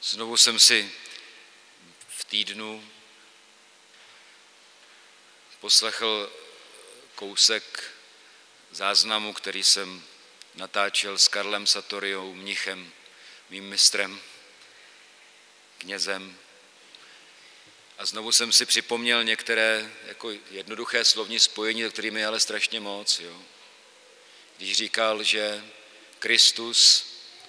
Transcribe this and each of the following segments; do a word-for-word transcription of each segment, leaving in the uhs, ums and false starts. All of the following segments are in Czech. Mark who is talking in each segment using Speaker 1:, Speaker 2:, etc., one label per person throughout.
Speaker 1: Znovu jsem si v týdnu poslechl kousek záznamu, který jsem natáčel s Karlem Sartoriou, mnichem, mým mistrem, knězem. A znovu jsem si připomněl některé jako jednoduché slovní spojení, kterými je ale strašně moc. Jo. Když říkal, že Kristus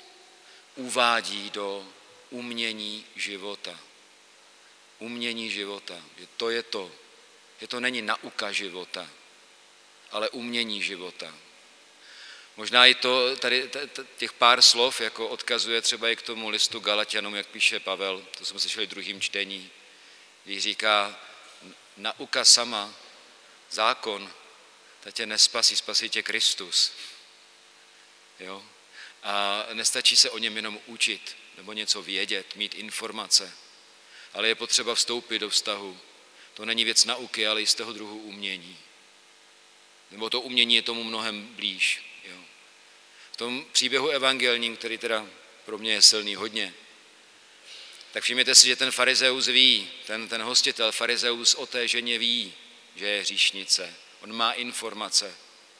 Speaker 1: uvádí do umění života. Umění života. Že to je to. Že to není nauka života, ale umění života. Možná i to, tady těch pár slov jako odkazuje třeba i k tomu listu Galatianům, jak píše Pavel, to jsme slyšeli v druhém čtení, když říká, nauka sama, zákon, ta tě nespasí, spasí tě Kristus. Jo? A nestačí se o něm jenom učit, nebo něco vědět, mít informace, ale je potřeba vstoupit do vztahu. To není věc nauky, ale jistého druhu umění. Nebo to umění je tomu mnohem blíž. Jo. V tom příběhu evangelním, který teda pro mě je silný hodně, tak všimněte si, že ten farizeus ví, ten, ten hostitel farizeus o té ženě ví, že je hříšnice. On má informace,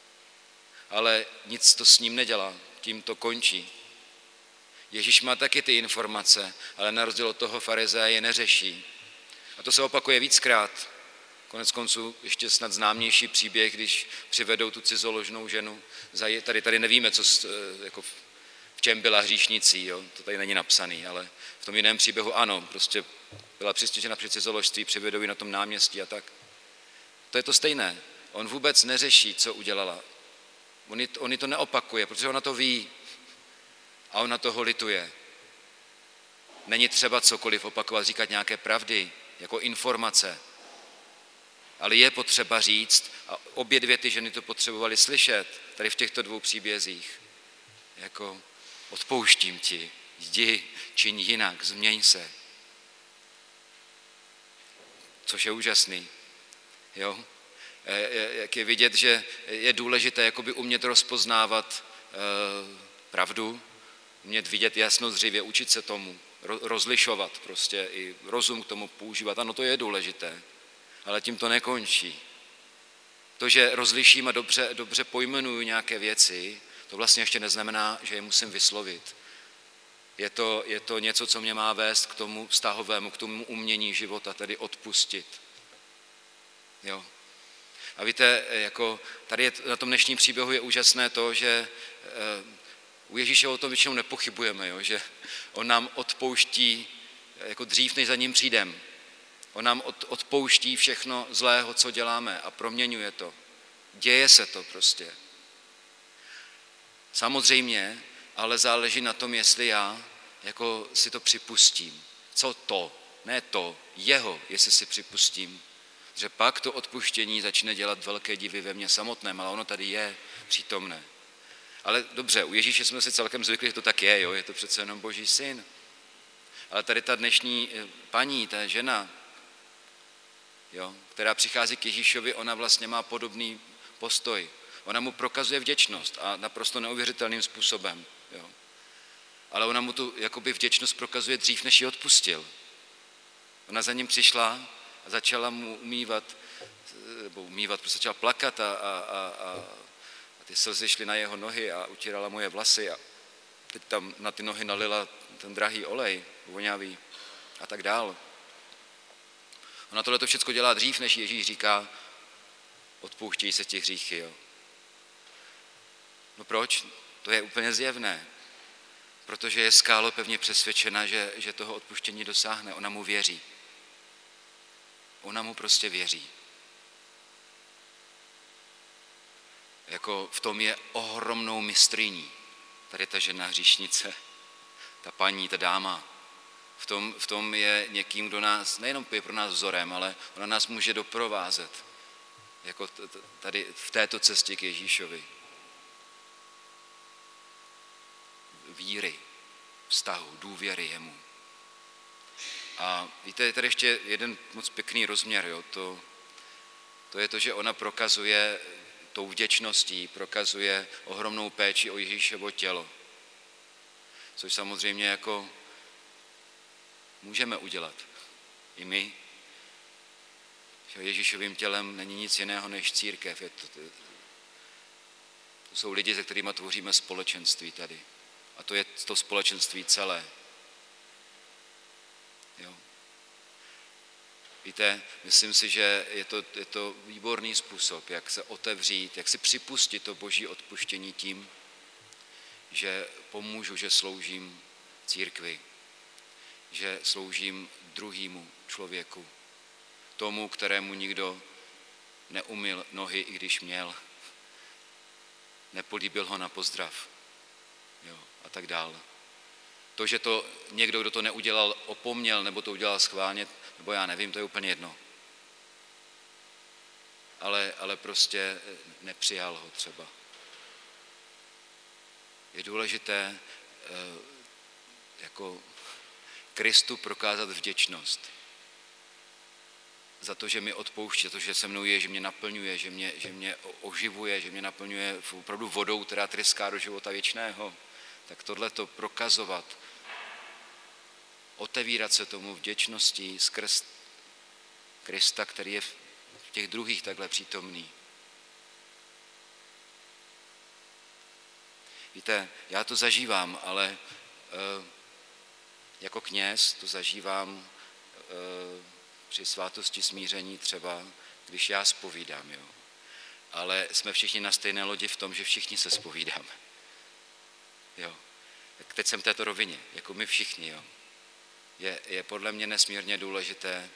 Speaker 1: ale nic to s ním nedělá, tím to končí. Ježíš má taky ty informace, ale na rozdíl od toho farizea je neřeší. A to se opakuje víckrát. Konec konců ještě snad známější příběh, když přivedou tu cizoložnou ženu. Tady, tady nevíme, co, jako v čem byla hříšnicí, jo? To tady není napsaný, ale v tom jiném příběhu ano, prostě byla přistěžena při cizoložství, přivedou ji na tom náměstí a tak. To je to stejné. On vůbec neřeší, co udělala. On, on to neopakuje, protože ona to ví a ona toho lituje. Není třeba cokoliv opakovat, říkat nějaké pravdy, jako informace. Ale je potřeba říct, a obě dvě ty ženy to potřebovaly slyšet, tady v těchto dvou příbězích, jako odpouštím ti, jdi, čiň jinak, změň se. Což je úžasný. Jo? Jak je vidět, že je důležité jakoby umět rozpoznávat e, pravdu, umět vidět jasno zřivě, učit se tomu, rozlišovat prostě i rozum k tomu používat. Ano, to je důležité, ale tím to nekončí. To, že rozliším a dobře, dobře pojmenuju nějaké věci, to vlastně ještě neznamená, že je musím vyslovit. Je to, je to něco, co mě má vést k tomu vztahovému, k tomu umění života, tedy odpustit. Jo. A víte, jako tady je, na tom dnešním příběhu je úžasné to, že u Ježíše o tom většinou nepochybujeme, jo, že on nám odpouští jako dřív, než za ním přijdem. On nám od, odpouští všechno zlého, co děláme a proměňuje to. Děje se to prostě. Samozřejmě, ale záleží na tom, jestli já jako si to připustím. Co to? Ne to, jeho, jestli si připustím. Že pak to odpuštění začne dělat velké divy ve mně samotném, ale ono tady je přítomné. Ale dobře, u Ježíše jsme si celkem zvykli, že to tak je, jo? Je to přece jenom Boží syn. Ale tady ta dnešní paní, ta žena, jo, která přichází k Ježíšovi, ona vlastně má podobný postoj. Ona mu prokazuje vděčnost a naprosto neuvěřitelným způsobem. Jo. Ale ona mu tu jakoby vděčnost prokazuje dřív, než ji odpustil. Ona za ním přišla a začala mu umývat, nebo umývat, prostě začala plakat a, a, a, a ty slzy šly na jeho nohy a utírala mu je vlasy a teď tam na ty nohy nalila ten drahý olej, voňavý a tak dál. Ona tohle to všechno dělá dřív, než Ježíš říká, odpouštějí se ti hříchy. Jo. No proč? To je úplně zjevné. Protože je skálo pevně přesvědčena, že, že toho odpuštění dosáhne. Ona mu věří. Ona mu prostě věří. Jako v tom je ohromnou mistryní. Tady ta žena hříšnice, ta paní, ta dáma. V tom, v tom je někým, kdo nás, nejenom je pro nás vzorem, ale ona nás může doprovázet. Jako tady v této cestě k Ježíšovi. Víry, vztahu, důvěry jemu. A víte, je tady ještě jeden moc pěkný rozměr. Jo? To, to je to, že ona prokazuje tou vděčností, prokazuje ohromnou péči o Ježíšovo tělo. Což samozřejmě jako můžeme udělat. I my. Že Ježíšovým tělem není nic jiného než církev. Je to, to jsou lidi, se kterými tvoříme společenství tady. A to je to společenství celé. Jo. Víte, myslím si, že je to, je to výborný způsob, jak se otevřít, jak si připustit to boží odpuštění tím, že pomůžu, že sloužím církvi, že sloužím druhému člověku, tomu, kterému nikdo neumyl nohy, i když měl, nepolíbil ho na pozdrav, jo, a tak dále. To, že to někdo, kdo to neudělal, opomněl, nebo to udělal schválně, nebo já nevím, to je úplně jedno. Ale, ale prostě nepřijal ho třeba. Je důležité jako Kristu prokázat vděčnost za to, že mi odpouští, za to, že se mnou je, že mě naplňuje, že mě, že mě oživuje, že mě naplňuje opravdu vodou, která tryská do života věčného. Tak tohleto prokazovat, otevírat se tomu vděčností skrz Krista, který je v těch druhých takhle přítomný. Víte, já to zažívám, ale e, jako kněz to zažívám e, při svátosti smíření třeba, když já zpovídám, jo. Ale jsme všichni na stejné lodi v tom, že všichni se zpovídáme. Jo. Tak teď jsem v této rovině, jako my všichni, jo. Je, je podle mě nesmírně důležité,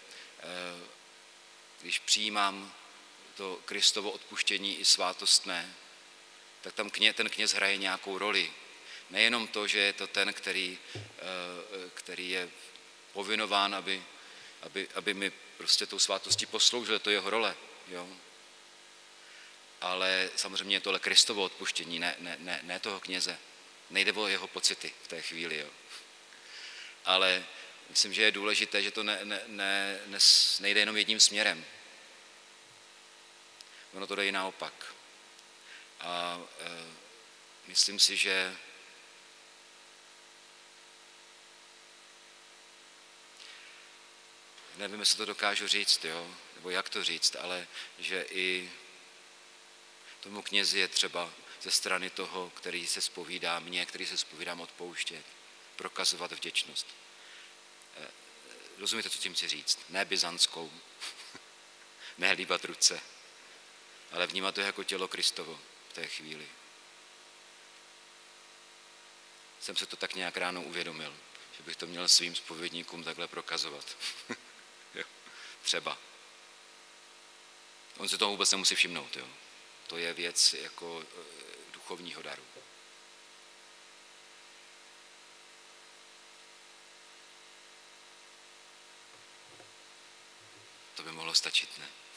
Speaker 1: když přijímám to Kristovo odpuštění i svátostné, tak tam kně, ten kněz hraje nějakou roli. Nejenom to, že je to ten, který, který je povinován, aby, aby, aby mi prostě tou svátostí posloužil, to je jeho role, jo. Ale samozřejmě je tohle Kristovo odpuštění, ne, ne, ne, ne toho kněze. Nejde o jeho pocity v té chvíli, jo. Ale myslím, že je důležité, že to ne, ne, ne, nejde jenom jedním směrem. Ono to jde i naopak. A e, myslím si, že nevím, jestli to dokážu říct, jo, nebo jak to říct, ale že i tomu knězi je třeba ze strany toho, který se zpovídá mě, který se zpovídám, odpouštět, prokazovat vděčnost. Rozumíte, co tím chci říct? Ne byzantskou, ne líbat ruce, ale vnímat to jako tělo Kristovo v té chvíli. Jsem se to tak nějak ráno uvědomil, že bych to měl svým zpovědníkům takhle prokazovat. Třeba. On se toho vůbec nemusí všimnout, jo. To je věc jako duchovního daru. To by mohlo stačit, ne?